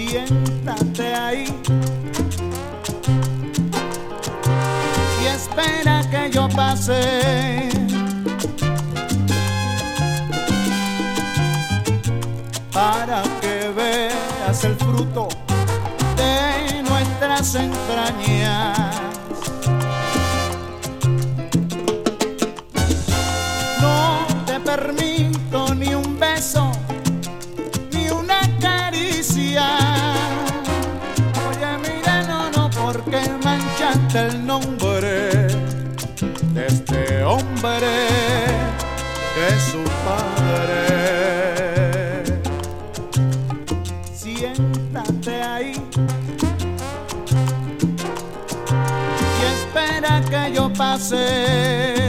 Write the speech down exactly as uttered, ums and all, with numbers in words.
Siéntate ahí y espera que yo pase. Para que veas el fruto de nuestras entrañas. No te permito ni un beso, ni una caricia. Oye, mira, no, no, porque manchaste el nombre de este hombre que es su padre. Siéntate ahí y espera que yo pase.